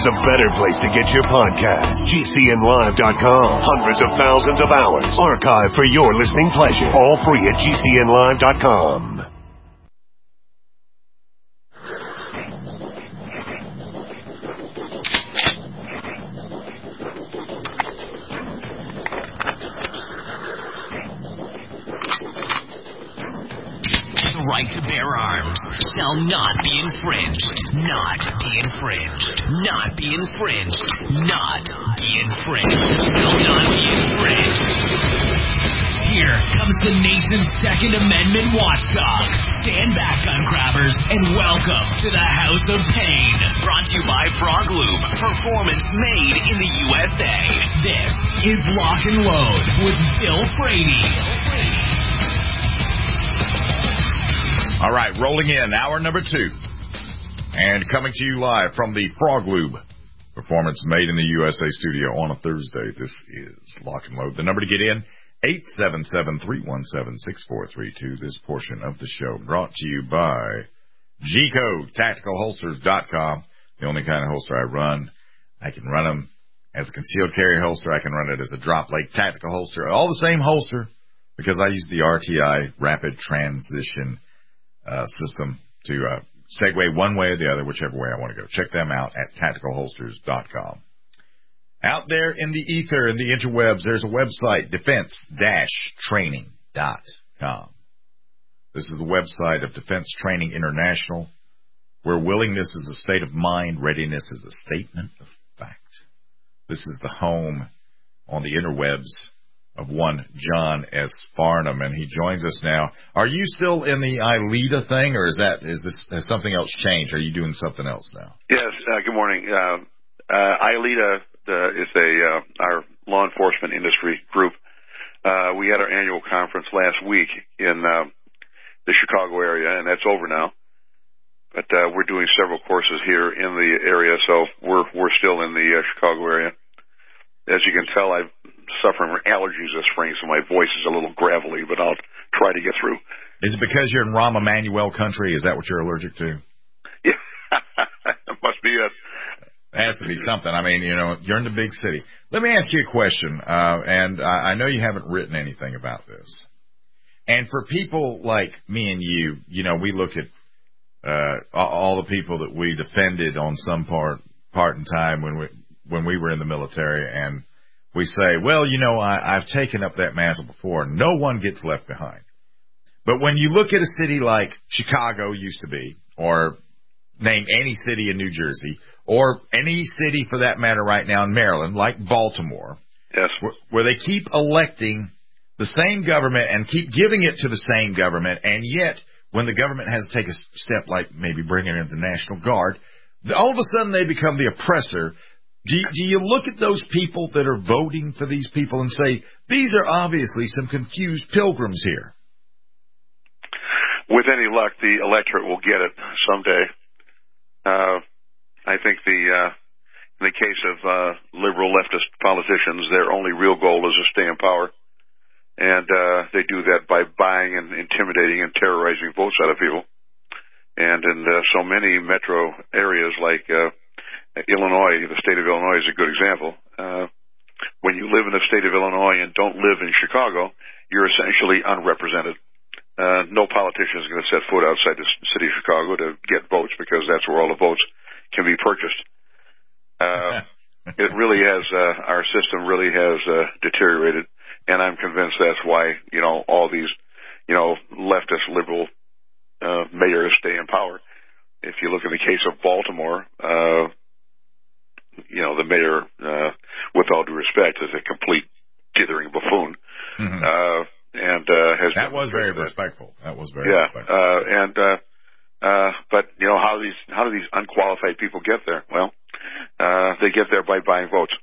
there's a better place to get your podcast. GCNlive.com. Hundreds of thousands of hours archived for your listening pleasure. All free at GCNlive.com. The right to bear arms shall not be infringed. Not be infringed. Not be infringed. Not be infringed. Shall not be infringed. Here comes the nation's Second Amendment watchdog. Stand back, gun grabbers, and welcome to the House of Pain. Brought to you by Frog Lube. Performance made in the USA. This is Lock and Load with Bill Frady. All right, rolling in, hour number 2. And coming to you live from the Frog Lube Performance Made in the USA studio on a Thursday. This is Lock and Load. The number to get in, 877-317-6432. This portion of the show brought to you by G-Code, TacticalHolsters.com. The only kind of holster I run. I can run them as a concealed carry holster. I can run it as a drop leg tactical holster. All the same holster because I use the RTI Rapid Transition system to segue one way or the other, whichever way I want to go. Check them out at TacticalHolsters.com. Out there in the ether, in the interwebs, there's a website, defense-training.com. This is the website of Defense Training International, where willingness is a state of mind, readiness is a statement of fact. This is the home on the interwebs of one John S. Farnham, and he joins us now. Are you still in the ILEADA thing, or has something else changed? Are you doing something else now? Yes. Good morning. ILEADA is our law enforcement industry group. We had our annual conference last week in the Chicago area, and that's over now. But we're doing several courses here in the area, so we're still in the Chicago area. As you can tell, I'm suffering from allergies this spring, so my voice is a little gravelly, but I'll try to get through. Is it because you're in Rahm Emanuel country? Is that what you're allergic to? Yeah, it must be it. It has to be something. I mean, you're in the big city. Let me ask you a question, and I know you haven't written anything about this. And for people like me and you, we look at all the people that we defended on some part in time when we were in the military, and we say, well, I've taken up that mantle before. No one gets left behind. But when you look at a city like Chicago used to be, or name any city in New Jersey, or any city for that matter right now in Maryland, like Baltimore, yes, where they keep electing the same government and keep giving it to the same government, and yet when the government has to take a step like maybe bringing in the National Guard, all of a sudden they become the oppressor. Do you look at those people that are voting for these people and say, these are obviously some confused pilgrims here? With any luck, the electorate will get it someday. I think in the case of liberal leftist politicians, their only real goal is to stay in power. And they do that by buying and intimidating and terrorizing votes out of people. And in so many metro areas like Illinois, the state of Illinois is a good example. When you live in the state of Illinois and don't live in Chicago, you're essentially unrepresented. No politician is going to set foot outside the city of Chicago to get votes because that's where all the votes can be purchased. It really has, our system really has deteriorated, and I'm convinced that's why, all these, leftist liberal mayors stay in power. If you look at the case of Baltimore, the mayor, with all due respect, is a complete dithering buffoon. Mm-hmm. That was very respectful. That was very respectful. But how do these unqualified people get there? Well, they get there by buying votes.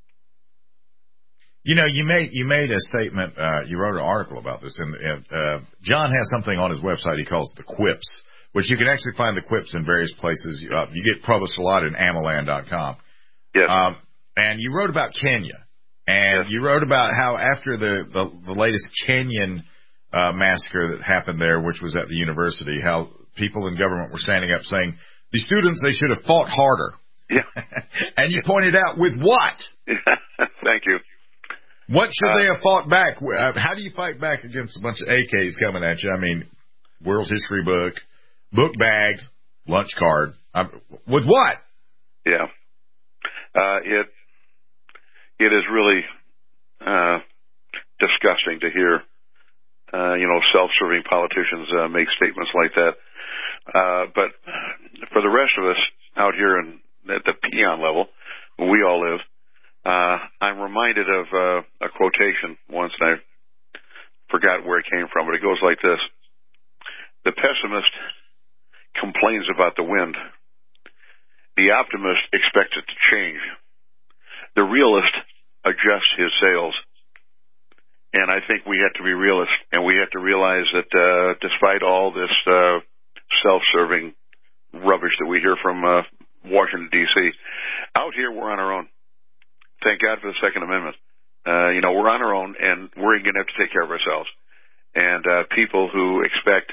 You made a statement. You wrote an article about this, and John has something on his website he calls the quips, which you can actually find the quips in various places. You get published a lot in Amaland.com. Yes. And you wrote about Kenya, and you wrote about how after the latest Kenyan massacre that happened there, which was at the university, how people in government were standing up saying the students, they should have fought harder. Yeah. And you pointed out with what? Thank you. What should they have fought back? How do you fight back against a bunch of AKs coming at you? I mean, World History book bag, lunch card. With what? Yeah. It is really disgusting to hear, self-serving politicians make statements like that. But for the rest of us out here at the peon level, where we all live, I'm reminded of a quotation once, and I forgot where it came from, but it goes like this. The pessimist complains about the wind. The optimist expects it to change. The realist adjusts his sails. And I think we have to be realists, and we have to realize that despite all this self-serving rubbish that we hear from Washington, D.C., out here we're on our own. Thank God for the Second Amendment. We're on our own, and we're going to have to take care of ourselves. And people who expect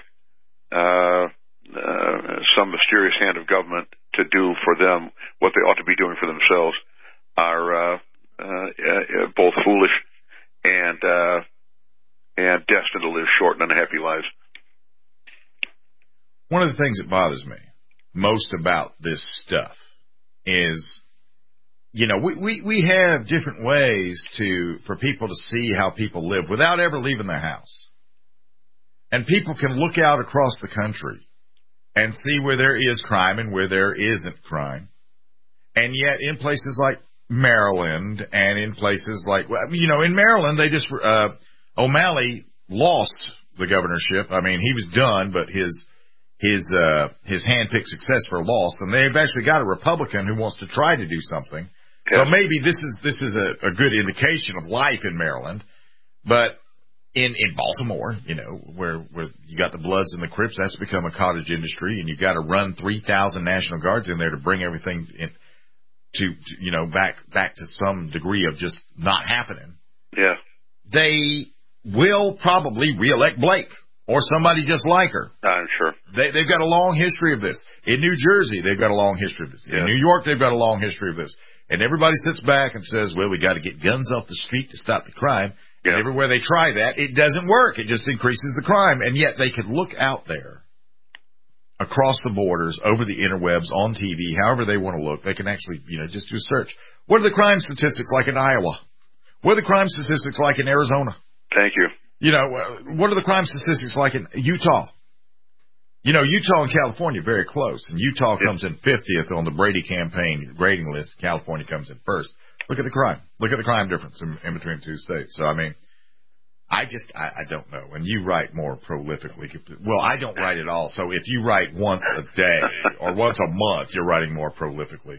some mysterious hand of government to do for them what they ought to be doing for themselves are both foolish and destined to live short and unhappy lives. One of the things that bothers me most about this stuff is, we have different ways for people to see how people live without ever leaving their house. And people can look out across the country and see where there is crime and where there isn't crime. And yet in places like Maryland and in places like, in Maryland, they just, O'Malley lost the governorship. I mean, he was done, but his hand-picked successor lost, and they've actually got a Republican who wants to try to do something. Yeah. So maybe this is a good indication of life in Maryland. But in Baltimore, where you got the Bloods and the Crips, that's become a cottage industry, and you've got to run 3,000 National Guards in there to bring everything in back to some degree of just not happening. Yeah. They will probably reelect Blake or somebody just like her. I'm sure. They've got a long history of this. In New Jersey, they've got a long history of this. Yeah. In New York, they've got a long history of this. And everybody sits back and says, well, we got to get guns off the street to stop the crime. Yeah. And everywhere they try that, it doesn't work. It just increases the crime. And yet they could look out there across the borders, over the interwebs, on TV, however they want to look. They can actually, just do a search. What are the crime statistics like in Iowa? What are the crime statistics like in Arizona? Thank you. What are the crime statistics like in Utah? Utah and California are very close, and Utah comes in 50th on the Brady campaign grading list. California comes in first. Look at the crime. Look at the crime difference in between the two states. So, I mean, I don't know. And you write more prolifically. Well, I don't write at all. So if you write once a day or once a month, you're writing more prolifically.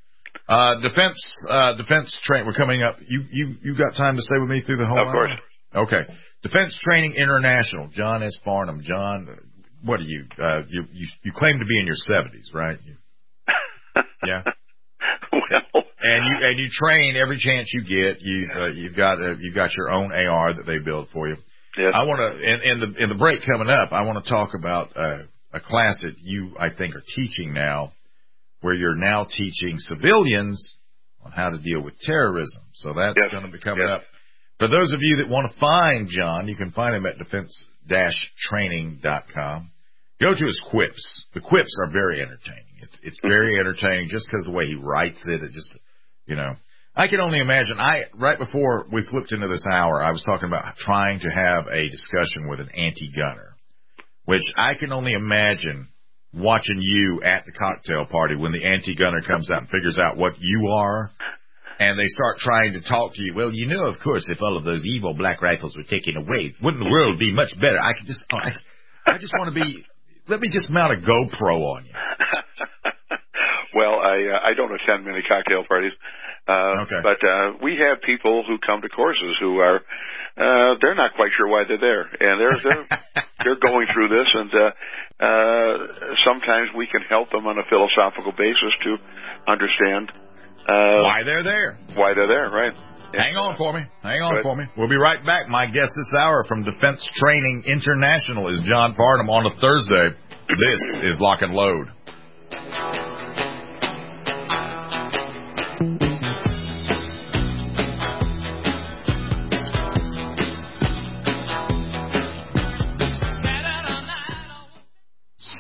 Defense train. We're coming up. You got time to stay with me through the whole hour? Of course. Okay. Defense Training International. John S. Farnham. John, what are you? You claim to be in your 70s, right? Yeah. Well. And you train every chance you get. You've got your own AR that they build for you. Yes. I want to in the break coming up, I want to talk about a class that you, I think, are teaching now, where you're now teaching civilians on how to deal with terrorism. So that's going to be coming up. For those of you that want to find John, you can find him at defense-training.com. Go to his quips. The quips are very entertaining. It's very entertaining just because the way he writes it. It just, I can only imagine. Right before we flipped into this hour, I was talking about trying to have a discussion with an anti-gunner, which I can only imagine watching you at the cocktail party when the anti-gunner comes out and figures out what you are, and they start trying to talk to you. Well, of course, if all of those evil black rifles were taken away, wouldn't the world be much better? I just want to be. Let me just mount a GoPro on you. Well, I don't attend many cocktail parties. Okay. But we have people who come to courses who are they're not quite sure why they're there, and they're going through this, and sometimes we can help them on a philosophical basis to understand why they're there. Why they're there, right? Hang on for me. We'll be right back. My guest this hour from Defense Training International is John Farnham on a Thursday. This is Lock and Load.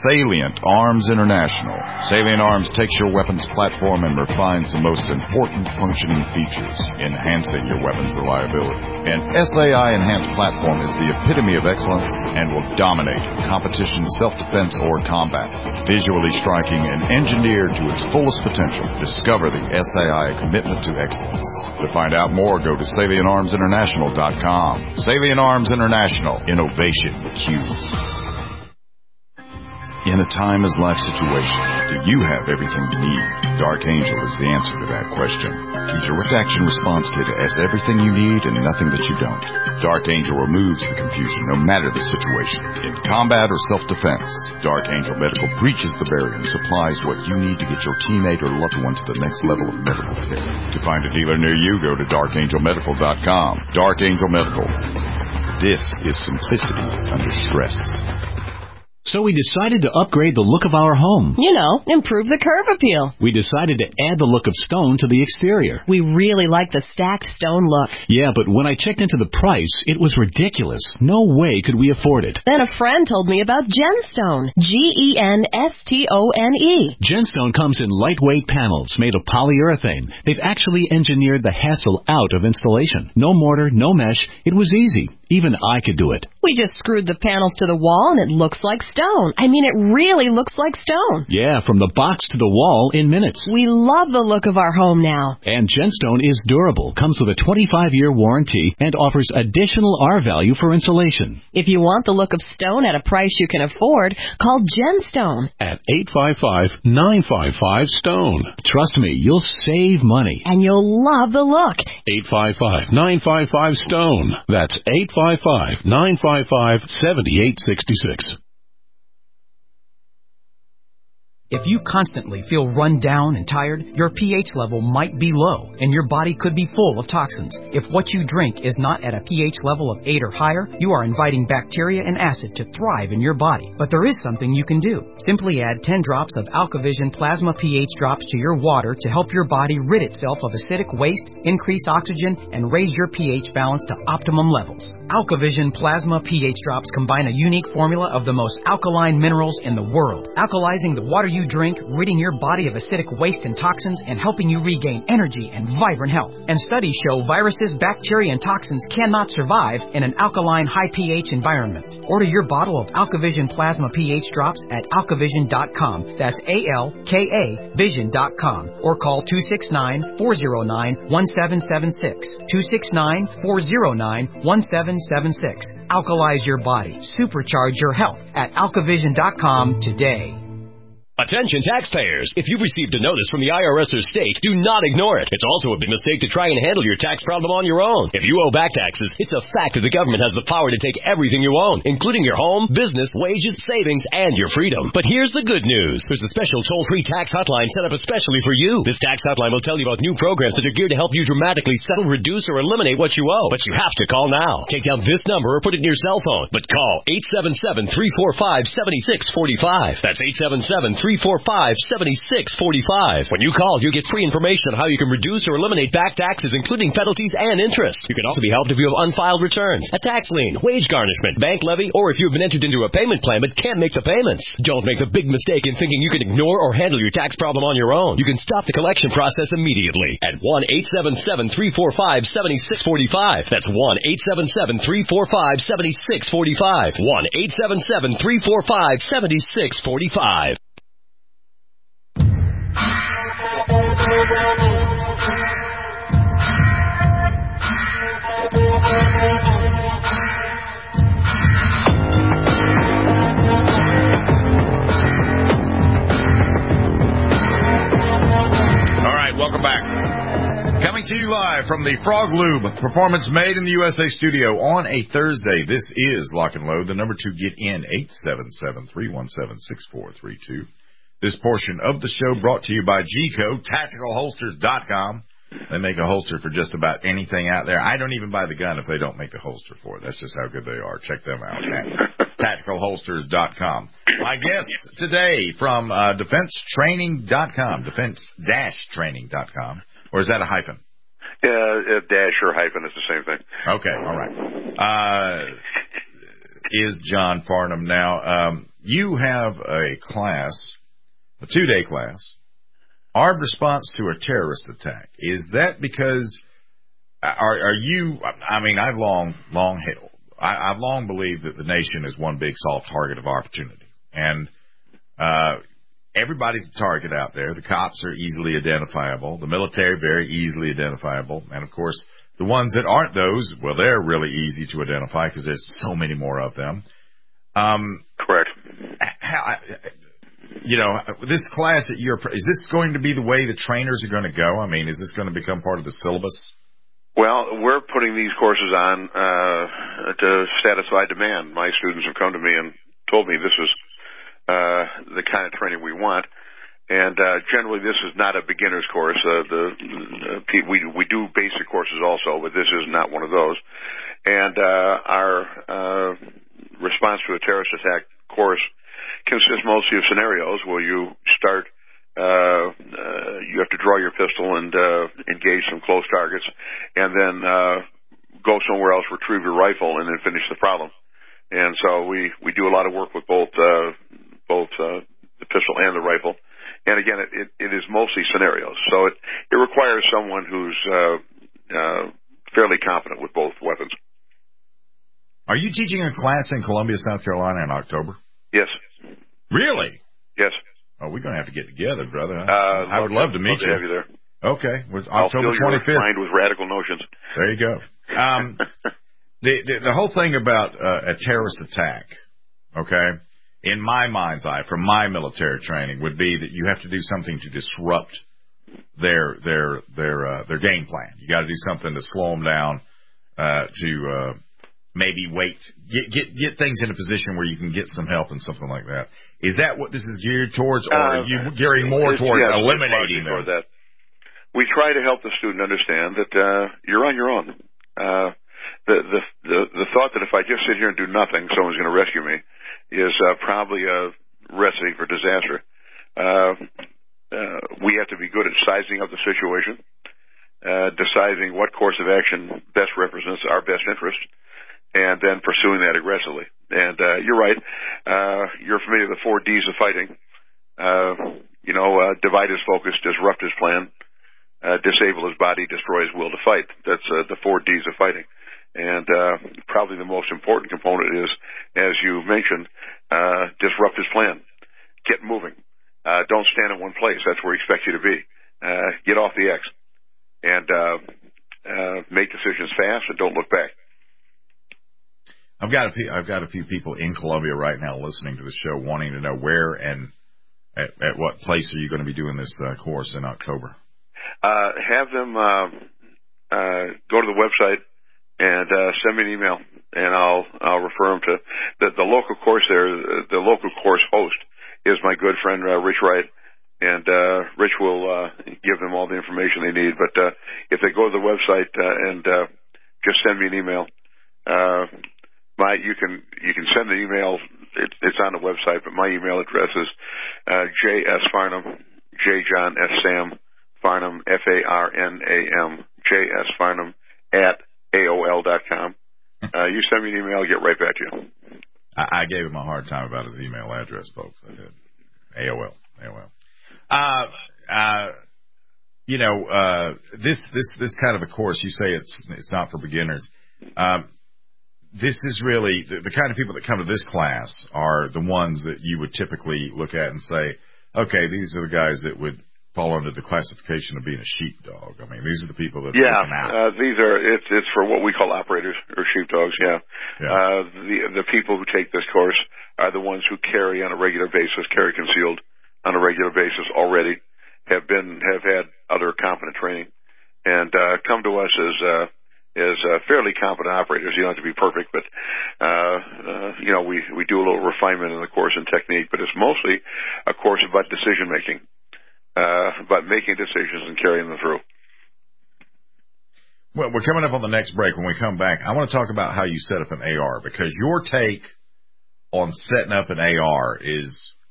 Salient Arms International. Salient Arms takes your weapons platform and refines the most important functioning features, enhancing your weapon's reliability. An SAI enhanced platform is the epitome of excellence and will dominate competition, self-defense, or combat. Visually striking and engineered to its fullest potential, discover the SAI commitment to excellence. To find out more, go to SalientArmsInternational.com. Salient Arms International. Innovation Q. In a time as life situation, do you have everything you need? Dark Angel is the answer to that question. The Direct Action Response Kit has everything you need and nothing that you don't. Dark Angel removes the confusion no matter the situation. In combat or self-defense, Dark Angel Medical breaches the barrier and supplies what you need to get your teammate or loved one to the next level of medical care. To find a dealer near you, go to darkangelmedical.com. Dark Angel Medical. This is simplicity under stress. So we decided to upgrade the look of our home. You know, improve the curb appeal. We decided to add the look of stone to the exterior. We really like the stacked stone look. Yeah, but when I checked into the price, it was ridiculous. No way could we afford it. Then a friend told me about Genstone. Genstone. Genstone comes in lightweight panels made of polyurethane. They've actually engineered the hassle out of installation. No mortar, no mesh. It was easy. Even I could do it. We just screwed the panels to the wall and it looks like stone. I mean, it really looks like stone. Yeah, from the box to the wall in minutes. We love the look of our home now. And Genstone is durable, comes with a 25-year warranty, and offers additional R-value for insulation. If you want the look of stone at a price you can afford, call Genstone. At 855-955-STONE. Trust me, you'll save money. And you'll love the look. 855-955-STONE. That's 855-955-7866. If you constantly feel run down and tired, your pH level might be low, and your body could be full of toxins. If what you drink is not at a pH level of 8 or higher, you are inviting bacteria and acid to thrive in your body. But there is something you can do. Simply add 10 drops of AlkaVision Plasma pH drops to your water to help your body rid itself of acidic waste, increase oxygen, and raise your pH balance to optimum levels. AlkaVision Plasma pH drops combine a unique formula of the most alkaline minerals in the world, alkalizing the water you drink, ridding your body of acidic waste and toxins, and helping you regain energy and vibrant health. And studies show viruses, bacteria, and toxins cannot survive in an alkaline, high pH environment. Order your bottle of AlkaVision Plasma pH drops at alkavision.com. That's ALKA Vision.com. Or call 269-409-1776. 269-409-1776. Alkalize your body. Supercharge your health at alkavision.com today. Attention taxpayers! If you've received a notice from the IRS or state, do not ignore it. It's also a big mistake to try and handle your tax problem on your own. If you owe back taxes, it's a fact that the government has the power to take everything you own, including your home, business, wages, savings, and your freedom. But here's the good news. There's a special toll-free tax hotline set up especially for you. This tax hotline will tell you about new programs that are geared to help you dramatically settle, reduce, or eliminate what you owe. But you have to call now. Take down this number or put it in your cell phone. But call 877-345-7645. That's 877-345-7645. When you call, you get free information on how you can reduce or eliminate back taxes, including penalties and interest. You can also be helped if you have unfiled returns, a tax lien, wage garnishment, bank levy, or if you've been entered into a payment plan but can't make the payments. Don't make the big mistake in thinking you can ignore or handle your tax problem on your own. You can stop the collection process immediately at 1-877-345-7645. That's 1-877-345-7645. 1-877-345-7645. Welcome back. Coming to you live from the Frog Lube Performance Made in the USA studio on a Thursday. This is Lock and Load. The number to get in, 877-317-6432. This portion of the show brought to you by G-Code, TacticalHolsters.com. They make a holster for just about anything out there. I don't even buy the gun if they don't make the holster for it. That's just how good they are. Check them out at TacticalHolsters.com. My guest today from DefenseTraining.com, Defense-Training.com. Or is that a hyphen? Yeah, dash or hyphen is the same thing. Okay, all right. Is John Farnham now. you have a class, a 2-day class, armed response to a terrorist attack. Is that because are you? I mean, I've long believed that the nation is one big soft target of opportunity, and everybody's a target out there. The cops are easily identifiable, the military very easily identifiable, and of course the ones that aren't those, well, they're really easy to identify because there's so many more of them. Correct. This class that is this going to be the way the trainers are going to go? I mean, is this going to become part of the syllabus? Well, we're putting these courses on to satisfy demand. My students have come to me and told me this is the kind of training we want. And generally, this is not a beginner's course. We do basic courses also, but this is not one of those. And our response to a terrorist attack course consists mostly of scenarios where you start. You have to draw your pistol and engage some close targets, and then go somewhere else, retrieve your rifle, and then finish the problem. And so we do a lot of work with both the pistol and the rifle. And again, it is mostly scenarios. So it requires someone who's fairly competent with both weapons. Are you teaching a class in Columbia, South Carolina in October? Yes. Really? Yes. Oh, we're going to have to get together, brother. I would love to meet you. Have you there. Okay. With I'll October 25th. fill your mind with radical notions. There you go. The whole thing about a terrorist attack, okay, in my mind's eye, from my military training, would be that you have to do something to disrupt their game plan. You got to do something to slow them down, to maybe wait, get things in a position where you can get some help and something like that. Is that what this is geared towards, or are you gearing more towards eliminating them? That. We try to help the student understand that you're on your own. The thought that if I just sit here and do nothing, someone's going to rescue me, is probably a recipe for disaster. We have to be good at sizing up the situation, deciding what course of action best represents our best interest, and then pursuing that aggressively. And you're right. You're familiar with the 4 Ds of fighting. Divide his focus, disrupt his plan, disable his body, destroy his will to fight. That's the 4 Ds of fighting. And probably the most important component is, as you mentioned, disrupt his plan. Get moving. Don't stand in one place. That's where he expects you to be. Get off the X. And make decisions fast and don't look back. I've got a few people in Columbia right now listening to the show, wanting to know where and at what place are you going to be doing this course in October? Have them go to the website and send me an email, and I'll refer them to the local course there. The local course host is my good friend Rich Wright, and Rich will give them all the information they need. But if they go to the website and just send me an email. You can send the email. It's on the website, but my email address is J.S. Farnham, J. John S. Sam Farnham, Farnam, J.S. Farnham at AOL.com. You send me an email, I'll get right back to you. I gave him a hard time about his email address, folks. I did. AOL. This kind of a course, you say it's not for beginners. This is really the kind of people that come to this class are the ones that you would typically look at and say, okay, these are the guys that would fall under the classification of being a sheepdog. I mean, these are the people that are looking out. It's for what we call operators or sheepdogs. Yeah. The people who take this course are the ones who carry concealed on a regular basis already, have had other competent training, and come to us as fairly competent operators. You don't have to be perfect, but we do a little refinement in the course and technique, but it's mostly a course about decision making, about making decisions and carrying them through. Well, we're coming up on the next break. When we come back, I want to talk about how you set up an AR, because your take on setting up an AR is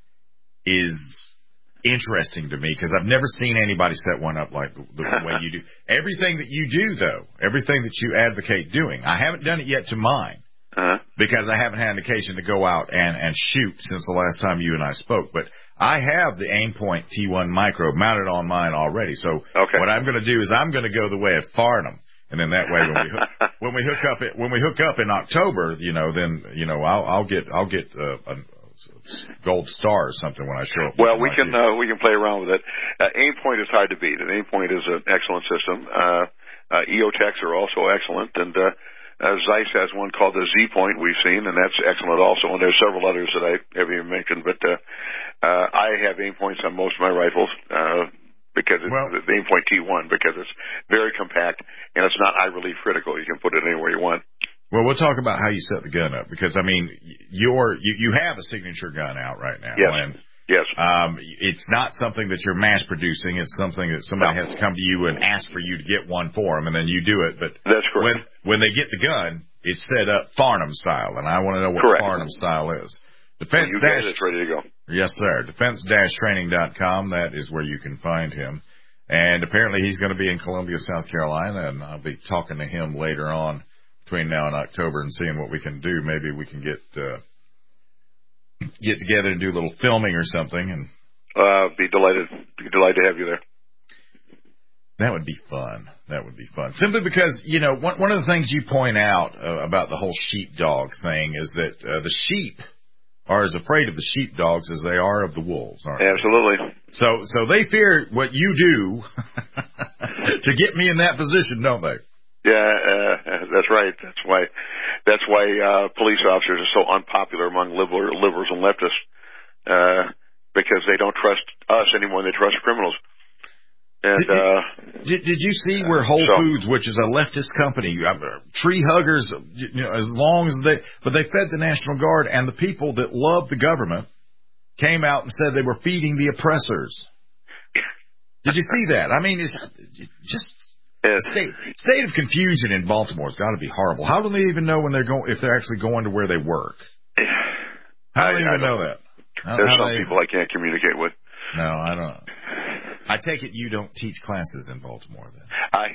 interesting to me, because I've never seen anybody set one up like the way you do. Everything that you do, though, everything that you advocate doing, I haven't done it yet to mine. because I haven't had an occasion to go out and shoot since the last time you and I spoke. But I have the Aimpoint T1 Micro mounted on mine already. So what I'm going to do is I'm going to go the way of Farnham. And then that way, when we hook up in October, I'll get a gold star or something when I show up. Well, we can play around with it. Aimpoint is hard to beat, and Aimpoint is an excellent system. EOTechs are also excellent, and Zeiss has one called the Z-Point we've seen, and that's excellent also. And there's several others that I haven't even mentioned, but I have Aimpoints on most of my rifles. Because it's the Aimpoint T1, because it's very compact and it's not eye relief critical. You can put it anywhere you want. Well, we'll talk about how you set the gun up, because I mean, you have a signature gun out right now. Yes. And, yes. It's not something that you're mass producing. It's something that somebody has to come to you and ask for you to get one for them, and then you do it. But that's correct. When they get the gun, it's set up Farnham style, and I want to know what Farnham style is. Defense it's ready to go. Yes, sir. Defense-training.com. That is where you can find him. And apparently he's going to be in Columbia, South Carolina, and I'll be talking to him later on between now and October and seeing what we can do. Maybe we can get together and do a little filming or something. And be delighted to have you there. That would be fun. That would be fun. Simply because, one of the things you point out about the whole sheepdog thing is that the sheep are as afraid of the sheepdogs as they are of the wolves, aren't they? Absolutely. So they fear what you do to get me in that position, don't they? Yeah, that's right. That's why police officers are so unpopular among liberals and leftists, because they don't trust us any more than they trust criminals. And did you see where Whole Foods, which is a leftist company, tree huggers, as long as but they fed the National Guard, and the people that love the government came out and said they were feeding the oppressors. Did you see that? I mean, it's just state of confusion in Baltimore has got to be horrible. How do they even know when if they're actually going to where they work? How do they even know that? There's some people I can't communicate with. No, I don't. I take it you don't teach classes in Baltimore, then?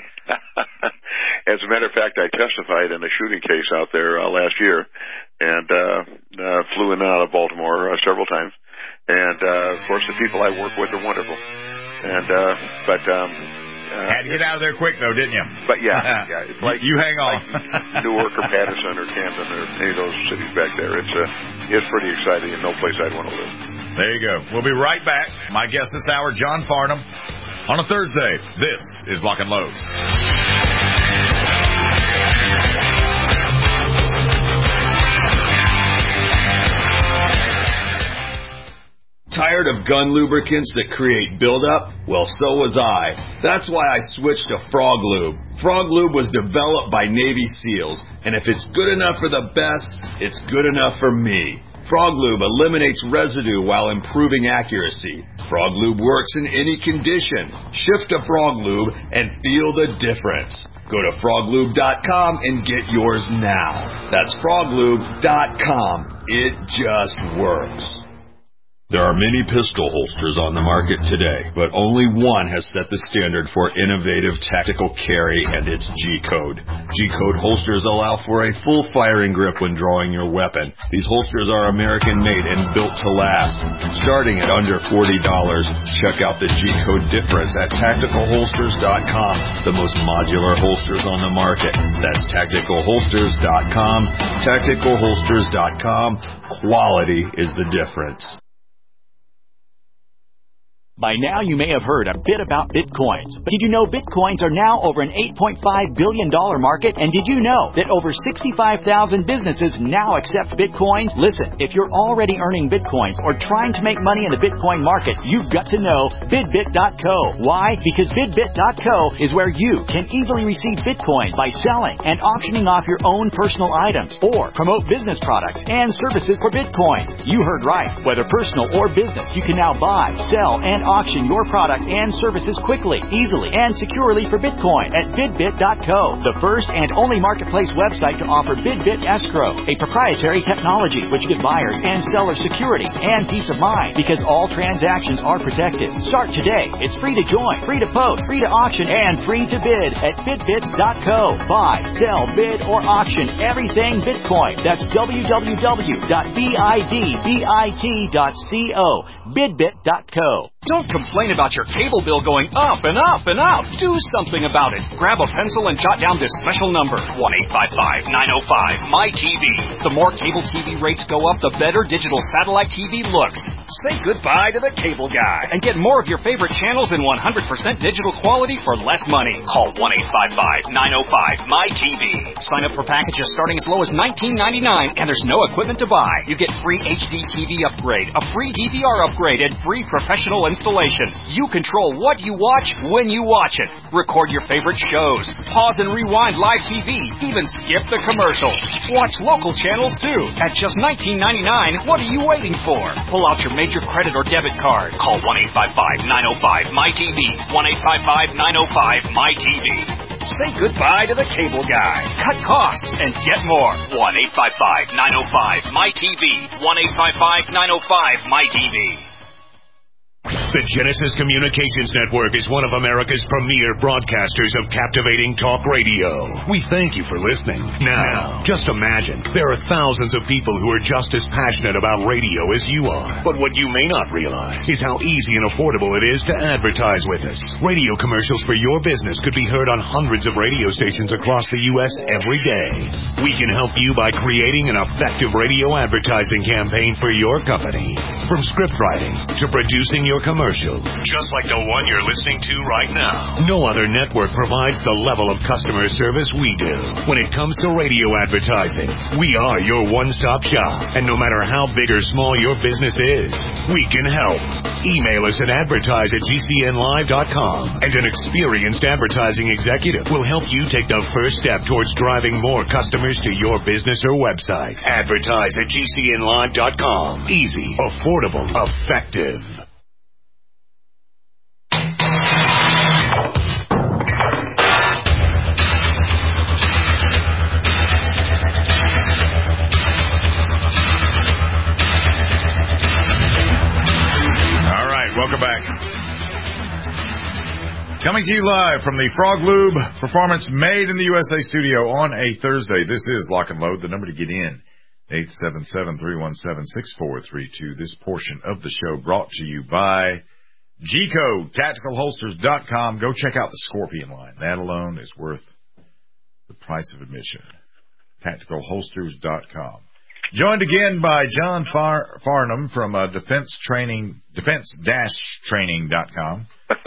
As a matter of fact, I testified in a shooting case out there last year, and flew in and out of Baltimore several times. And of course, the people I work with are wonderful. And had to get out of there quick, though, didn't you? But yeah, it's like you hang on. Like Newark or Patterson or Camden or any of those cities back there. It's pretty exciting, and no place I'd want to live. There you go. We'll be right back. My guest this hour, John Farnham, on a Thursday. This is Lock and Load. Tired of gun lubricants that create buildup? Well, so was I. That's why I switched to Frog Lube. Frog Lube was developed by Navy SEALs, and if it's good enough for the best, it's good enough for me. Frog Lube eliminates residue while improving accuracy. Frog Lube works in any condition. Shift to Frog Lube and feel the difference. Go to froglube.com and get yours now. That's froglube.com. It just works. There are many pistol holsters on the market today, but only one has set the standard for innovative tactical carry, and it's G-Code. G-Code holsters allow for a full firing grip when drawing your weapon. These holsters are American-made and built to last. Starting at under $40, check out the G-Code difference at tacticalholsters.com, the most modular holsters on the market. That's tacticalholsters.com. Tacticalholsters.com. Quality is the difference. By now, you may have heard a bit about Bitcoins. But did you know Bitcoins are now over an $8.5 billion market? And did you know that over 65,000 businesses now accept Bitcoins? Listen, if you're already earning Bitcoins or trying to make money in the Bitcoin market, you've got to know BidBit.co. Why? Because BidBit.co is where you can easily receive Bitcoins by selling and auctioning off your own personal items or promote business products and services for Bitcoins. You heard right. Whether personal or business, you can now buy, sell, and auction your product and services quickly, easily, and securely for Bitcoin at BidBit.co, the first and only marketplace website to offer BidBit Escrow, a proprietary technology which gives buyers and sellers security and peace of mind because all transactions are protected. Start today. It's free to join, free to post, free to auction, and free to bid at BidBit.co. Buy, sell, bid, or auction everything Bitcoin. That's www.bidbit.co. BidBit.co. Don't complain about your cable bill going up and up and up. Do something about it. Grab a pencil and jot down this special number, 1-855-905-MyTV. The more cable TV rates go up, the better digital satellite TV looks. Say goodbye to the cable guy and get more of your favorite channels in 100% digital quality for less money. Call 1-855-905-MyTV. Sign up for packages starting as low as $19.99, and there's no equipment to buy. You get free HD TV upgrade, a free DVR upgrade, and free professional installation. You control what you watch when you watch it. Record your favorite shows. Pause and rewind live TV. Even skip the commercials. Watch local channels too. At just $19.99, what are you waiting for? Pull out your major credit or debit card. Call 1-855-905-MyTV. 1-855-905-MyTV. Say goodbye to the cable guy. Cut costs and get more. 1-855-905-MyTV. 1-855-905-MyTV. The Genesis Communications Network is one of America's premier broadcasters of captivating talk radio. We thank you for listening. Now, just imagine, there are thousands of people who are just as passionate about radio as you are. But what you may not realize is how easy and affordable it is to advertise with us. Radio commercials for your business could be heard on hundreds of radio stations across the U.S. every day. We can help you by creating an effective radio advertising campaign for your company. From script writing to producing your commercial, just like the one you're listening to right now. No other network provides the level of customer service we do. When it comes to radio advertising, we are your one-stop shop. And no matter how big or small your business is, we can help. Email us at advertise@gcnlive.com, and an experienced advertising executive will help you take the first step towards driving more customers to your business or website. Advertise@gcnlive.com. Easy, affordable, effective. Welcome back. Coming to you live from the Frog Lube Performance Made in the USA studio on a Thursday. This is Lock and Load. The number to get in, 877-317-6432. This portion of the show brought to you by G-Code, TacticalHolsters.com. Go check out the Scorpion line. That alone is worth the price of admission. TacticalHolsters.com. Joined again by John Farnham from defense-training.com.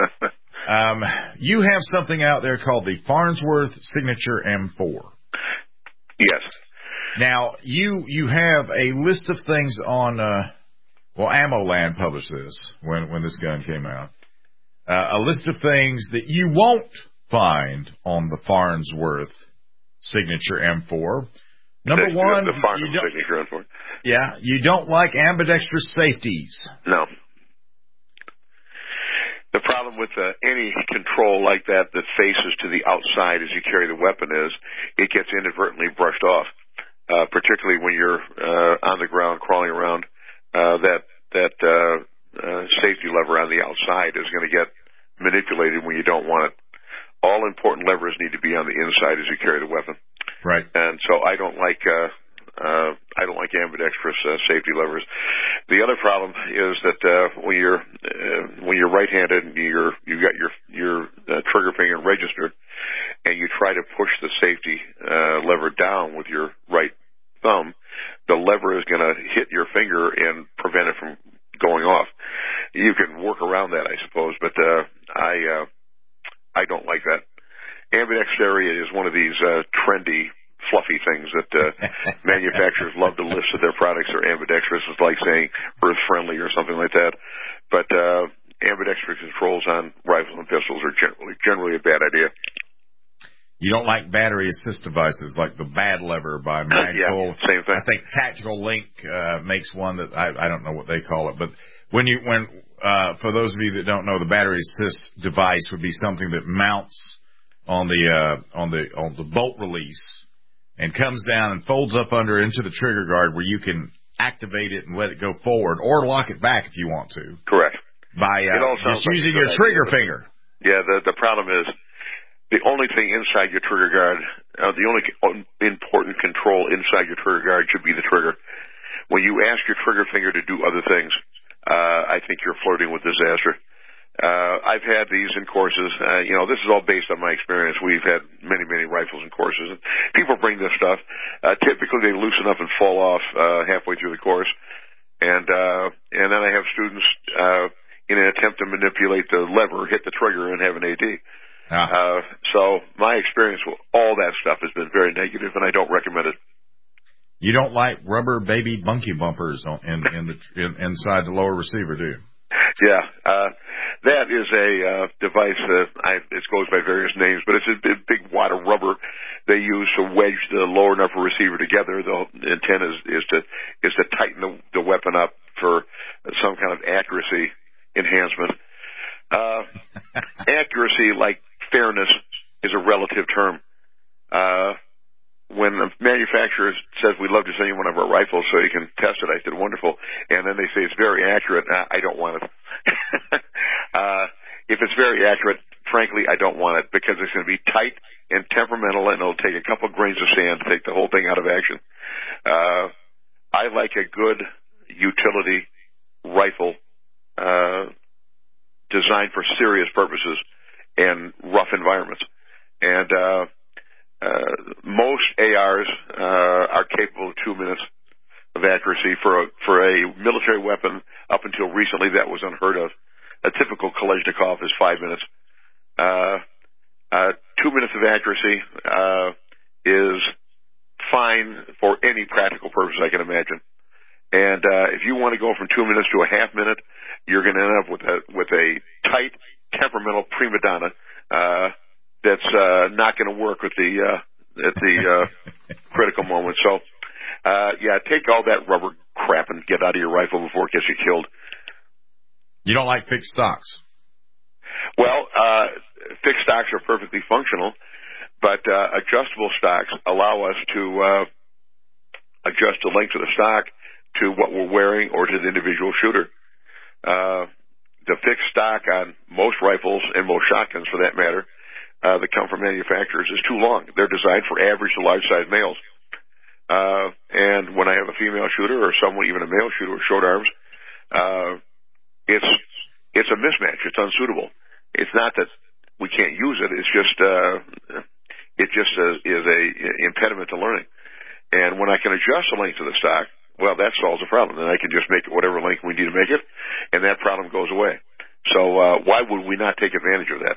You have something out there called the Farnsworth Signature M4. Yes. Now, you have a list of things on, AmmoLand published this when this gun came out. A list of things that you won't find on the Farnsworth Signature M4. Number one, you don't like ambidextrous safeties. No. The problem with any control like that faces to the outside as you carry the weapon is it gets inadvertently brushed off, particularly when you're on the ground crawling around. That safety lever on the outside is going to get manipulated when you don't want it. All important levers need to be on the inside as you carry the weapon. Right. And so I don't like ambidextrous safety levers. The other problem is that when you're right-handed and you got your trigger finger registered, and you try to push the safety lever down with your right thumb, the lever is going to hit your finger and prevent it from going off. You can work around that, I suppose, but I don't like that. Ambidexterity is one of these trendy, fluffy things that manufacturers love to list that their products are ambidextrous. It's like saying earth-friendly or something like that. But ambidextrous controls on rifles and pistols are generally a bad idea. You don't like battery assist devices like the Bad Lever by Magpul. Yeah, same thing. I think Tactical Link makes one that I don't know what they call it, but when for those of you that don't know, the battery assist device would be something that mounts on the bolt release and comes down and folds up under into the trigger guard where you can activate it and let it go forward or lock it back if you want to. Correct. By just using your trigger finger. Yeah, the problem is the only thing inside your trigger guard, the only important control inside your trigger guard should be the trigger. When you ask your trigger finger to do other things, I think you're flirting with disaster. I've had these in courses. This is all based on my experience. We've had many, many rifles in courses. And people bring this stuff. Typically, they loosen up and fall off halfway through the course. And then I have students, in an attempt to manipulate the lever, hit the trigger and have an AD. So my experience with all that stuff has been very negative, and I don't recommend it. You don't like rubber baby monkey bumpers inside the lower receiver, do you? Yeah, that is a device it goes by various names, but it's a big wad of rubber they use to wedge the lower and upper receiver together. The intent is to tighten the weapon up for some kind of accuracy enhancement. Accuracy, like fairness, is a relative term. When a manufacturer says, we'd love to send you one of our rifles so you can test it, I said, wonderful. And then they say it's very accurate. I don't want it. If it's very accurate, frankly, I don't want it because it's going to be tight and temperamental, and it'll take a couple grains of sand to take the whole thing out of action. I like a good utility rifle designed for serious purposes and rough environments. And most ARs are capable of 2 minutes of accuracy. For a military weapon, up until recently, that was unheard of. A typical Kalashnikov is 5 minutes. 2 minutes of accuracy is fine for any practical purpose I can imagine. And if you want to go from 2 minutes to a half minute, you're going to end up with a tight, temperamental prima donna that's not going to work at the critical moment. So, take all that rubber crap and get out of your rifle before it gets you killed. You don't like fixed stocks? Well, fixed stocks are perfectly functional, but adjustable stocks allow us to adjust the length of the stock to what we're wearing or to the individual shooter. The fixed stock on most rifles and most shotguns, for that matter, that come from manufacturers is too long. They're designed for average to large-sized males. And when I have a female shooter or someone, even a male shooter with short arms, it's a mismatch. It's unsuitable. It's not that we can't use it. It's just is a impediment to learning. And when I can adjust the length of the stock, well, that solves the problem. Then I can just make it whatever length we need to make it, and that problem goes away. So why would we not take advantage of that?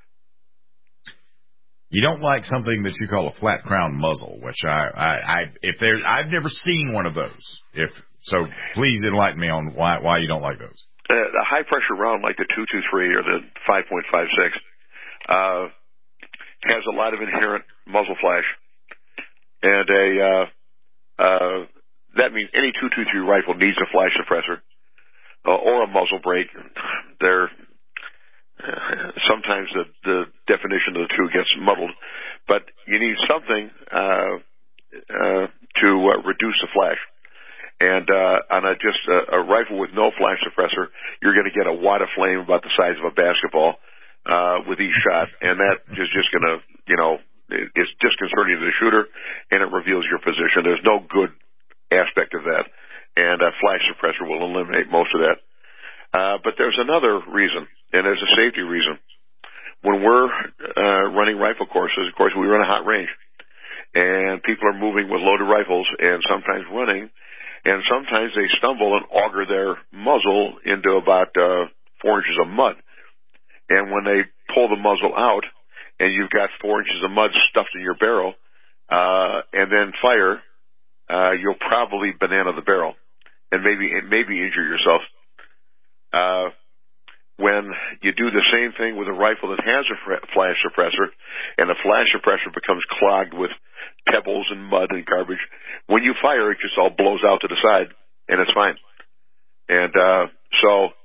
You don't like something that you call a flat crown muzzle, which I've never seen one of those. So please enlighten me on why you don't like those. The high pressure round, like the 223 or the 5.56, has a lot of inherent muzzle flash, and that means any 223 rifle needs a flash suppressor or a muzzle brake. Sometimes the definition of the two gets muddled, but you need something to reduce the flash. And on a rifle with no flash suppressor, you're going to get a wad of flame about the size of a basketball with each shot, and that is just going to, it's disconcerting to the shooter, and it reveals your position. There's no good aspect of that, and a flash suppressor will eliminate most of that. But there's another reason, and there's a safety reason. When we're running rifle courses, of course, we run a hot range, and people are moving with loaded rifles and sometimes running, and sometimes they stumble and auger their muzzle into about 4 inches of mud. And when they pull the muzzle out, and you've got 4 inches of mud stuffed in your barrel, and then fire, you'll probably banana the barrel and maybe injure yourself. When you do the same thing with a rifle that has a flash suppressor, and the flash suppressor becomes clogged with pebbles and mud and garbage, when you fire, it just all blows out to the side, and it's fine. And so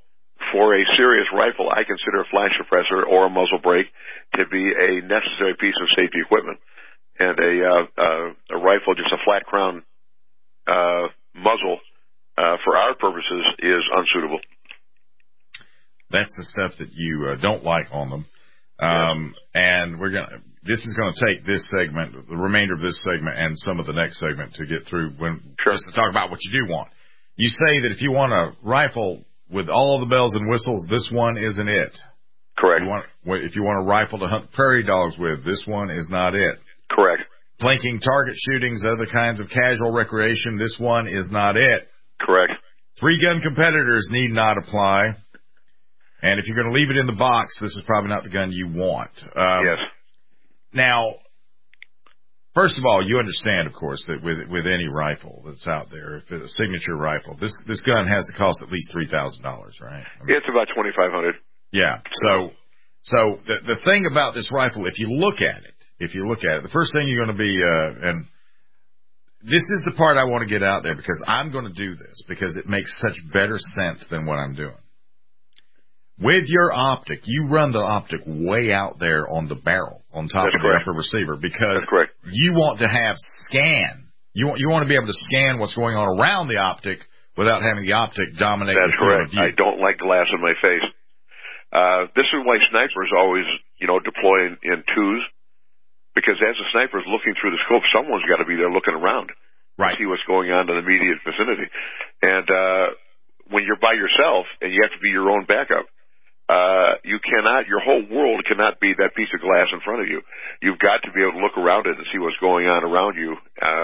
for a serious rifle, I consider a flash suppressor or a muzzle brake to be a necessary piece of safety equipment. And a rifle, just a flat crown muzzle, for our purposes, is unsuitable. That's the stuff that you don't like on them. And this is going to take this segment, the remainder of this segment, and some of the next segment to get through just to talk about what you do want. You say that if you want a rifle with all the bells and whistles, this one isn't it. Correct. If you want a rifle to hunt prairie dogs with, this one is not it. Correct. Plinking target shootings, other kinds of casual recreation, this one is not it. Correct. 3-gun competitors need not apply. And if you're going to leave it in the box, this is probably not the gun you want. Yes. Now, first of all, you understand, of course, that with any rifle that's out there, if it's a signature rifle, this gun has to cost at least $3,000, right? It's about $2,500. Yeah. So the thing about this rifle, if you look at it, the first thing you're going to be, and this is the part I want to get out there because I'm going to do this because it makes such better sense than what I'm doing. With your optic, you run the optic way out there on the barrel, on top of the upper receiver, because you want to have scan. You want to be able to scan what's going on around the optic without having the optic dominate the field of view. I don't like glass in my face. This is why snipers always, deploy in twos, because as a sniper is looking through the scope, someone's got to be there looking around to see what's going on in the immediate vicinity. And when you're by yourself and you have to be your own backup, your whole world cannot be that piece of glass in front of you. You've got to be able to look around it and see what's going on around you,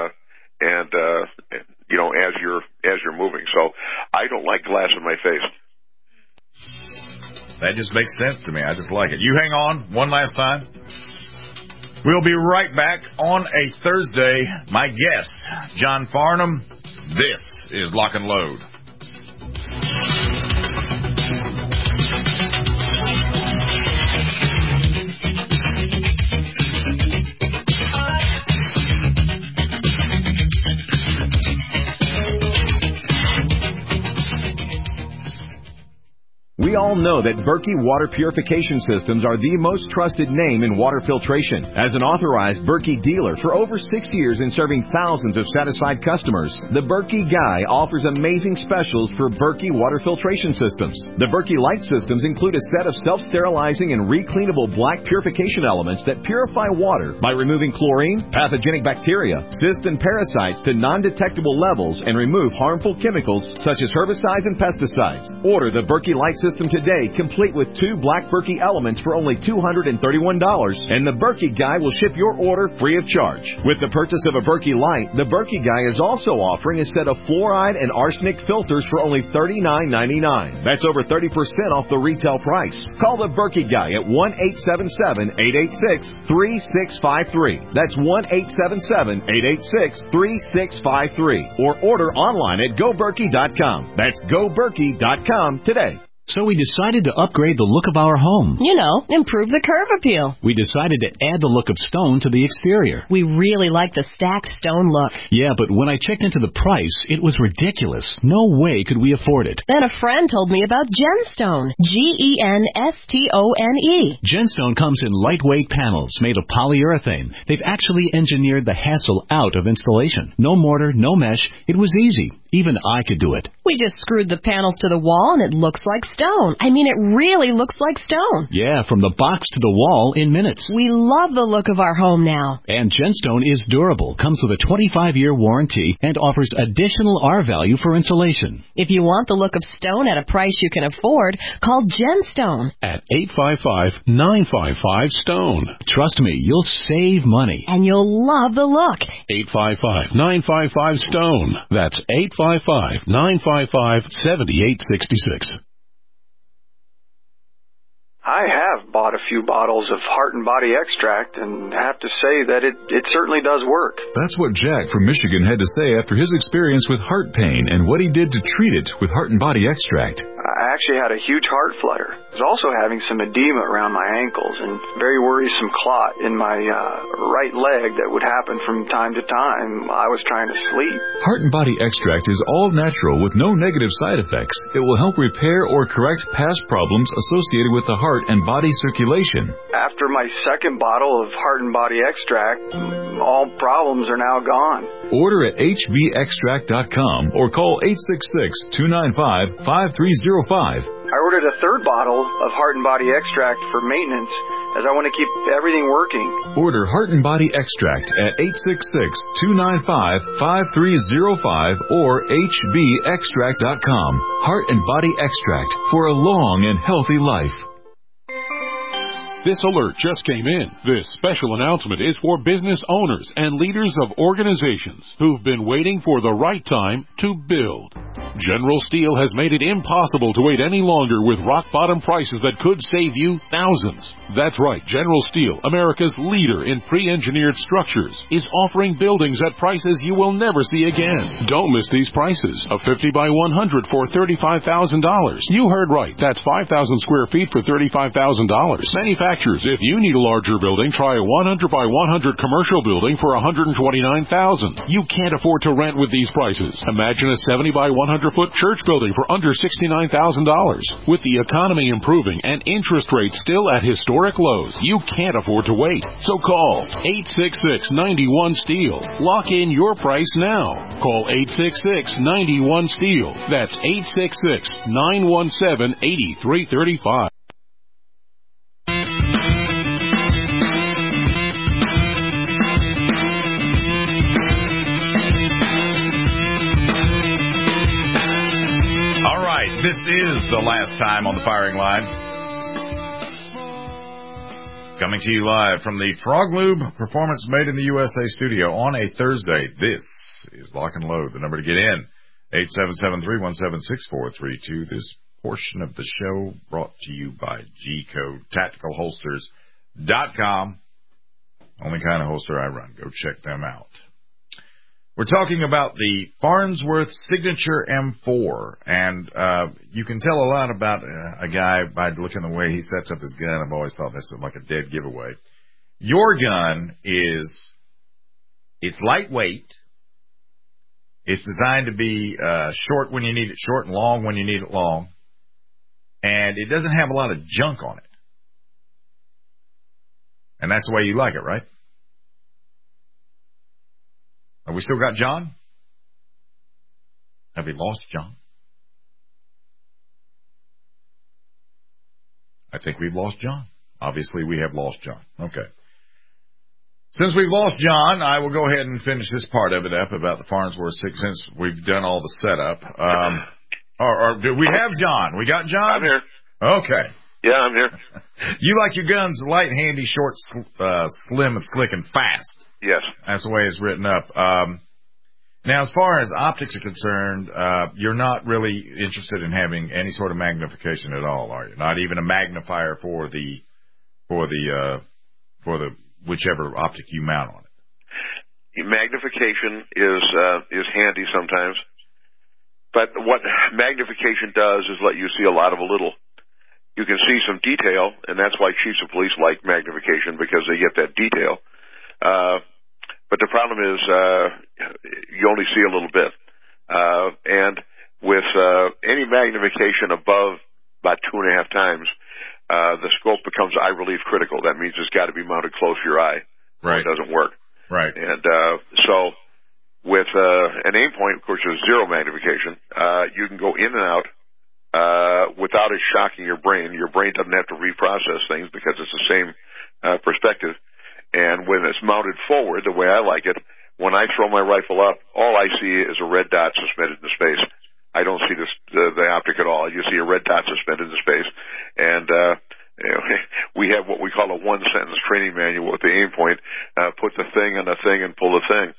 as you're moving. So I don't like glass in my face. That just makes sense to me. I just like it. You hang on one last time. We'll be right back on a Thursday. My guest, John Farnham. This is Lock and Load. We all know that Berkey Water Purification Systems are the most trusted name in water filtration. As an authorized Berkey dealer for over 6 years in serving thousands of satisfied customers, the Berkey Guy offers amazing specials for Berkey Water Filtration Systems. The Berkey Light Systems include a set of self-sterilizing and recleanable black purification elements that purify water by removing chlorine, pathogenic bacteria, cysts, and parasites to non-detectable levels and remove harmful chemicals such as herbicides and pesticides. Order the Berkey Light System today, complete with 2 black Berkey elements for only $231, and the Berkey Guy will ship your order free of charge. With the purchase of a Berkey Light, the Berkey Guy is also offering a set of fluoride and arsenic filters for only $39.99. That's over 30% off the retail price. Call the Berkey Guy at 1-877-886-3653. That's 1-877-886-3653. Or order online at GoBerkey.com. That's GoBerkey.com today. So we decided to upgrade the look of our home. Improve the curve appeal. We decided to add the look of stone to the exterior. We really like the stacked stone look. Yeah, but when I checked into the price, it was ridiculous. No way could we afford it. Then a friend told me about Genstone. Genstone. Genstone comes in lightweight panels made of polyurethane. They've actually engineered the hassle out of installation. No mortar, no mesh. It was easy. Even I could do it. We just screwed the panels to the wall and it looks like stone. I mean, it really looks like stone. Yeah, from the box to the wall in minutes. We love the look of our home now. And Genstone is durable, comes with a 25-year warranty, and offers additional R value for insulation. If you want the look of stone at a price you can afford, call Genstone. At 855-955-STONE. Trust me, you'll save money. And you'll love the look. 855-955-STONE. That's 855-955-7866. I have bought a few bottles of Heart and Body Extract and have to say that it certainly does work. That's what Jack from Michigan had to say after his experience with heart pain and what he did to treat it with Heart and Body Extract. I actually had a huge heart flutter. I was also having some edema around my ankles and very worrisome clot in my right leg that would happen from time to time. I was trying to sleep. Heart and Body Extract is all natural with no negative side effects. It will help repair or correct past problems associated with the heart and body circulation. After my second bottle of Heart and Body Extract, all problems are now gone. Order at hbextract.com or call 866-295-5305. I ordered a third bottle of Heart and Body Extract for maintenance as I want to keep everything working. Order Heart and Body Extract at 866-295-5305 or hbextract.com. Heart and Body Extract for a long and healthy life. This alert just came in. This special announcement is for business owners and leaders of organizations who've been waiting for the right time to build. General Steel has made it impossible to wait any longer with rock-bottom prices that could save you thousands. That's right, General Steel, America's leader in pre-engineered structures, is offering buildings at prices you will never see again. Don't miss these prices. A 50 by 100 for $35,000. You heard right. That's 5,000 square feet for $35,000. Manufacturers, if you need a larger building, try a 100 by 100 commercial building for $129,000. You can't afford to rent with these prices. Imagine a 70 by 100 foot church building for under $69,000. With the economy improving and interest rates still at historic lows, you can't afford to wait. So call 866-91-STEEL. Lock in your price now. Call 866-91-STEEL. That's 866-917-8335. This is the last time on the firing line. Coming to you live from the Frog Lube Performance Made in the USA studio on a Thursday. This is Lock and Load. The number to get in, 877-317-6432. This portion of the show brought to you by G-Code, TacticalHolsters.com. Only kind of holster I run. Go check them out. We're talking about the Farnsworth Signature M4, and you can tell a lot about a guy by looking the way he sets up his gun. I've always thought this is like a dead giveaway. Your gun it's lightweight. It's designed to be short when you need it short and long when you need it long, and it doesn't have a lot of junk on it. And that's the way you like it, right? Have we still got John? Have we lost John? I think we've lost John. Obviously, we have lost John. Okay. Since we've lost John, I will go ahead and finish this part of it up about the Farnsworth 6, since we've done all the setup. Or do we have John? We got John? I'm here. Okay. Yeah, I'm here. You like your guns light, handy, short, slim, and slick, and fast. Yes. That's the way it's written up. Now, as far as optics are concerned, you're not really interested in having any sort of magnification at all, are you? Not even a magnifier for the whichever optic you mount on it. Magnification is handy sometimes, but what magnification does is let you see a lot of a little. You can see some detail, and that's why chiefs of police like magnification, because they get that detail. But the problem is you only see a little bit. And with any magnification above about 2.5 times, the scope becomes eye relief critical. That means it's got to be mounted close to your eye. Right. Or it doesn't work. Right. And so with an aim point, of course, there's zero magnification. You can go in and out without it shocking your brain. Your brain doesn't have to reprocess things because it's the same perspective. And when it's mounted forward, the way I like it, when I throw my rifle up, all I see is a red dot suspended into space. I don't see the optic at all. You see a red dot suspended into space. And we have what we call a one-sentence training manual with the aim point. Put the thing on the thing and pull the thing.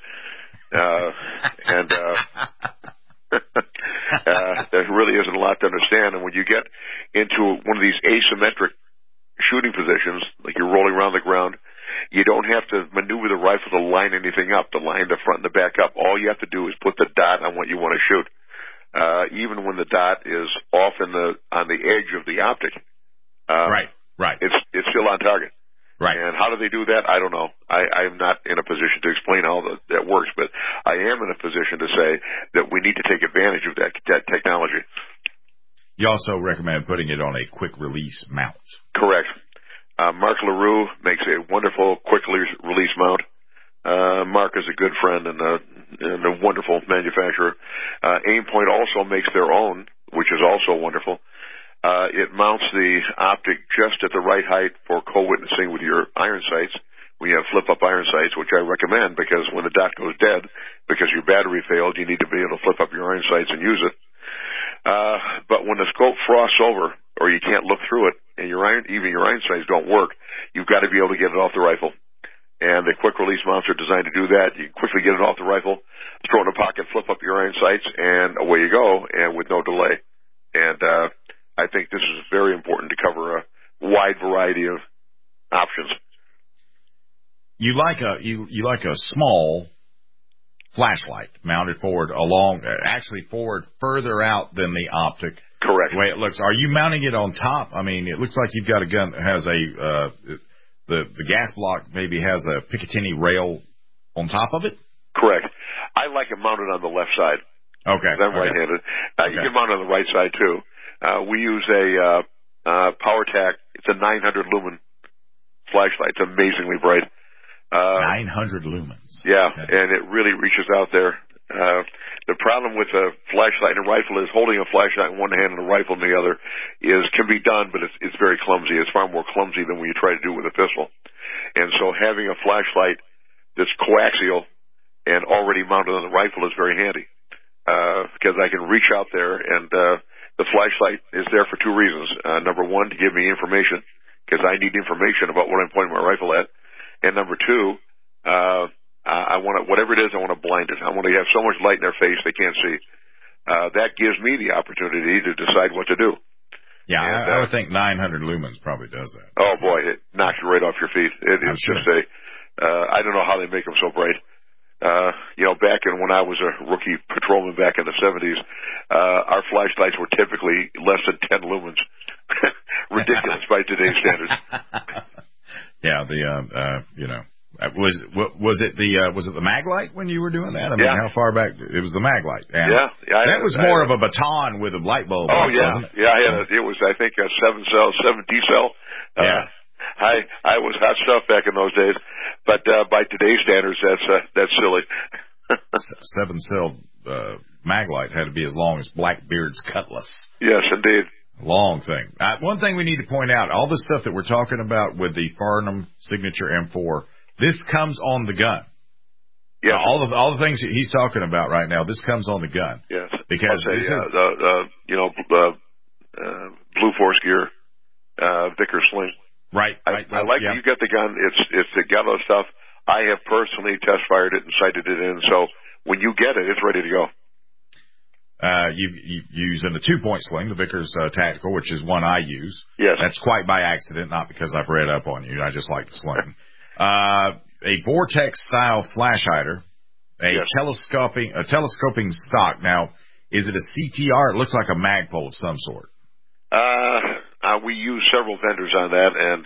There really isn't a lot to understand. And when you get into one of these asymmetric shooting positions, like you're rolling around the ground, you don't have to maneuver the rifle to line anything up, to line the front and the back up. All you have to do is put the dot on what you want to shoot. even when the dot is off on the edge of the optic. Right. It's still on target. Right. And how do they do that? I don't know. I'm not in a position to explain how that works, but I am in a position to say that we need to take advantage of that technology. You also recommend putting it on a quick release mount. Correct. Mark LaRue makes a wonderful quick release mount. Mark is a good friend and a wonderful manufacturer. Aimpoint also makes their own, which is also wonderful. It mounts the optic just at the right height for co-witnessing with your iron sights. We have flip-up iron sights, which I recommend because when the dot goes dead, because your battery failed, you need to be able to flip up your iron sights and use it. But when the scope frosts over, or you can't look through it, and even your iron sights don't work, you've got to be able to get it off the rifle. And the quick release mounts are designed to do that. You can quickly get it off the rifle, throw it in a pocket, flip up your iron sights, and away you go, and with no delay. And I think this is very important to cover a wide variety of options. You like a small flashlight mounted forward forward further out than the optic. Correct. The way it looks. Are you mounting it on top? I mean, it looks like you've got a gun that has the gas block maybe has a Picatinny rail on top of it? Correct. I like it mounted on the left side. Okay. I'm right-handed. You can mount it on the right side too. We use a PowerTac. It's a 900 lumen flashlight. It's amazingly bright. 900 lumens. Yeah, okay. And it really reaches out there. The problem with a flashlight and a rifle is holding a flashlight in one hand and a rifle in the other can be done, but it's very clumsy. It's far more clumsy than when you try to do it with a pistol. And so having a flashlight that's coaxial and already mounted on the rifle is very handy because I can reach out there and the flashlight is there for two reasons. Number one, to give me information, because I need information about what I'm pointing my rifle at. And number two, I want to, whatever it is, I want to blind it. I want to have so much light in their face they can't see. That gives me the opportunity to decide what to do. Yeah, and, I would think 900 lumens probably does that. Oh, boy, it knocks you right off your feet. It's just I don't know how they make them so bright. Back when I was a rookie patrolman back in the 70s, our flashlights were typically less than 10 lumens. Ridiculous by today's standards. Yeah, was it the Maglite when you were doing that? I mean, how far back? It was the Maglite. And that was more of a baton with a light bulb. Oh, wasn't it? Yeah, it was, I think, a 7D cell. Yeah. I was hot stuff back in those days, but by today's standards, that's silly. 7-cell Maglite had to be as long as Blackbeard's cutlass. Yes, indeed. Long thing. One thing we need to point out, all the stuff that we're talking about with the Farnam Signature M4, this comes on the gun. Yeah. All the things that he's talking about right now, this comes on the gun. Yes. Because this is Blue Force gear, Vickers sling. Right. I like that you got the gun. It's the Gallo stuff. I have personally test fired it and sighted it in. So when you get it, it's ready to go. You using the 2-point sling, the Vickers Tactical, which is one I use. Yes. That's quite by accident, not because I've read up on you. I just like the sling. A Vortex style flash hider, telescoping stock. Now, is it a CTR? It looks like a Magpul of some sort. We use several vendors on that, and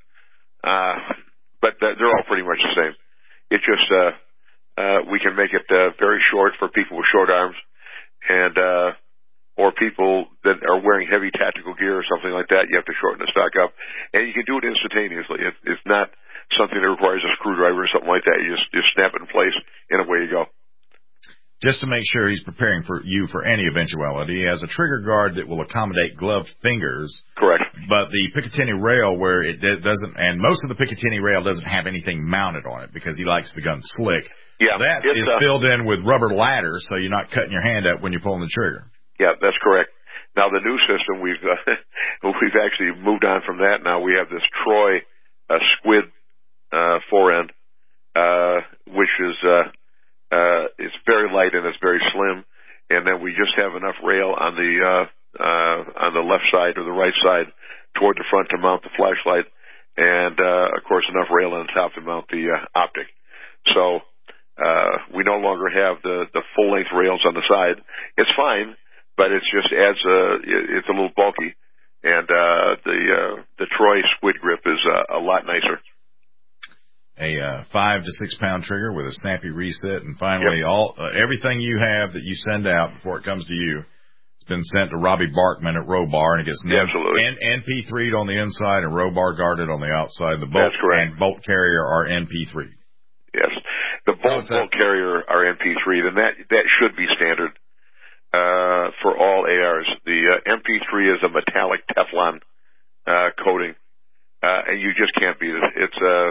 but they're all pretty much the same. It just we can make it very short for people with short arms, and or people that are wearing heavy tactical gear or something like that. You have to shorten the stock up, and you can do it instantaneously. It's not something that requires a screwdriver or something like that. You just snap it in place, and away you go. Just to make sure he's preparing for you for any eventuality, he has a trigger guard that will accommodate gloved fingers. Correct. But the Picatinny rail, where it doesn't, and most of the Picatinny rail doesn't have anything mounted on it because he likes the gun slick. Yeah, that is filled in with rubber ladders, so you're not cutting your hand up when you're pulling the trigger. Yeah, that's correct. Now the new system, we've actually moved on from that. Now we have this Troy squid forend, which is it's very light and it's very slim, and then we just have enough rail on the left side or the right side toward the front to mount the flashlight, and of course enough rail on top to mount the optic. So we no longer have the full length rails on the side. It's fine, but it just adds it's a little bulky, and the Troy Squid Grip is a lot nicer. A 5 to 6 pound trigger with a snappy reset, and finally, everything you have that you send out before it comes to you, it's been sent to Robbie Barkman at Robar, and it gets NP3'd on the inside and Robar guarded on the outside. The bolt and bolt carrier are NP3. Yes, the bolt carrier are NP3, and that should be standard for all ARs. The MP3 is a metallic Teflon coating, and you just can't beat it.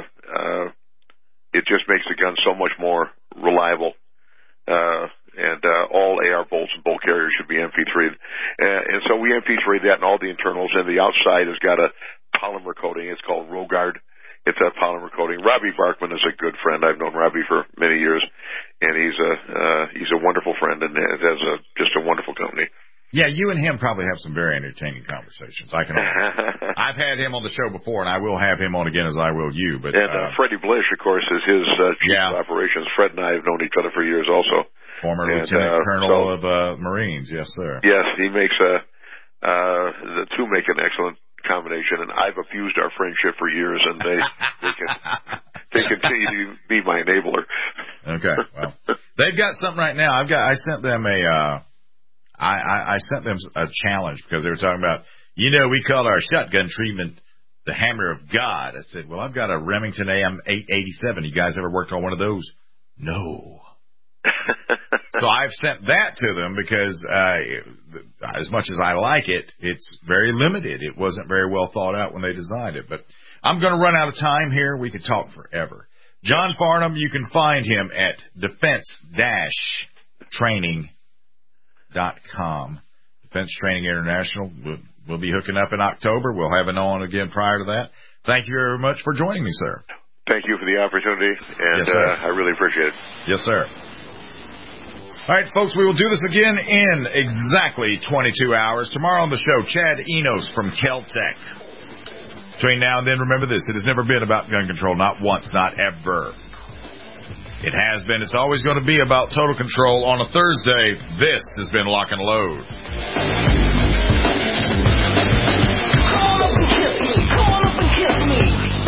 It just makes the gun so much more reliable. And all AR bolts and bolt carriers should be MP3'd. And so we MP3'd that in all the internals, and the outside has got a polymer coating. It's called Rogard. It's a polymer coating. Robbie Barkman is a good friend. I've known Robbie for many years, and he's a wonderful friend, and has just a wonderful company. Yeah, you and him probably have some very entertaining conversations. I've had him on the show before, and I will have him on again, as I will you. But Freddie Blish, of course, is his chief of operations. Fred and I have known each other for years, also. Former Lieutenant Colonel of Marines, yes, sir. Yes, he makes the two make an excellent combination, and I've abused our friendship for years, and they continue to be my enabler. Okay, well, they've got something right now. I sent them I sent them a challenge because they were talking about, we call our shotgun treatment the Hammer of God. I said, well, I've got a Remington AM-887. You guys ever worked on one of those? No. So I've sent that to them because as much as I like it, it's very limited. It wasn't very well thought out when they designed it. But I'm going to run out of time here. We could talk forever. John Farnham, you can find him at defense-training.com. Defense Training International. We'll be hooking up in October. We'll have it on again prior to that. Thank you very much for joining me, sir. Thank you for the opportunity, and yes, sir. I really appreciate it. Yes, sir. All right, folks, we will do this again in exactly 22 hours. Tomorrow on the show, Chad Enos from Kel-Tec. Between now and then, remember this. It has never been about gun control. Not once, not ever. It has been. It's always going to be about total control. On a Thursday, this has been Lock and Load. Call up and kiss me. Call up and kiss me.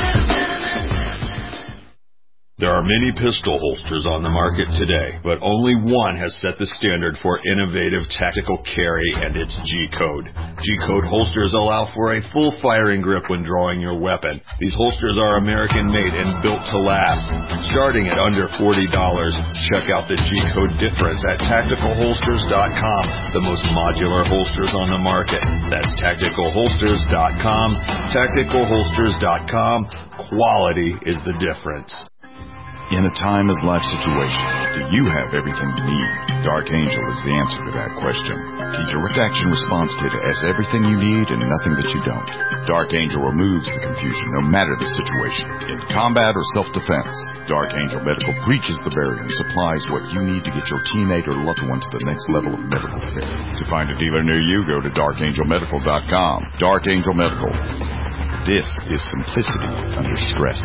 There are many pistol holsters on the market today, but only one has set the standard for innovative tactical carry, and it's G-Code. G-Code holsters allow for a full firing grip when drawing your weapon. These holsters are American-made and built to last. Starting at under $40, check out the G-Code difference at TacticalHolsters.com, the most modular holsters on the market. That's TacticalHolsters.com. TacticalHolsters.com. Quality is the difference. In a timeless life situation, do you have everything you need? Dark Angel is the answer to that question. The Direct Action Response Kit has everything you need and nothing that you don't. Dark Angel removes the confusion no matter the situation. In combat or self-defense, Dark Angel Medical breaches the barrier and supplies what you need to get your teammate or loved one to the next level of medical care. To find a dealer near you, go to darkangelmedical.com. Dark Angel Medical. This is simplicity under stress.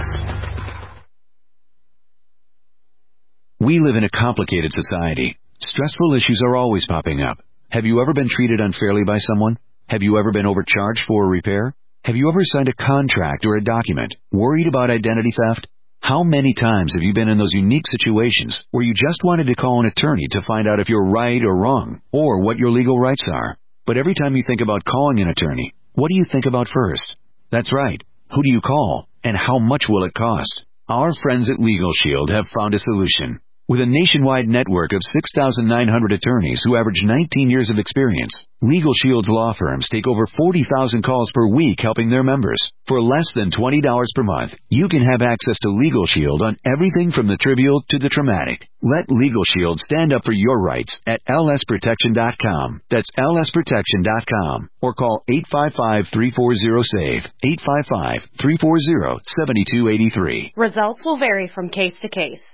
We live in a complicated society. Stressful issues are always popping up. Have you ever been treated unfairly by someone? Have you ever been overcharged for a repair? Have you ever signed a contract or a document? Worried about identity theft? How many times have you been in those unique situations where you just wanted to call an attorney to find out if you're right or wrong, or what your legal rights are? But every time you think about calling an attorney, what do you think about first? That's right. Who do you call? And how much will it cost? Our friends at Legal Shield have found a solution. With a nationwide network of 6,900 attorneys who average 19 years of experience, Legal Shield's law firms take over 40,000 calls per week helping their members. For less than $20 per month, you can have access to Legal Shield on everything from the trivial to the traumatic. Let Legal Shield stand up for your rights at lsprotection.com. That's lsprotection.com. Or call 855-340-SAVE, 855-340-7283. Results will vary from case to case.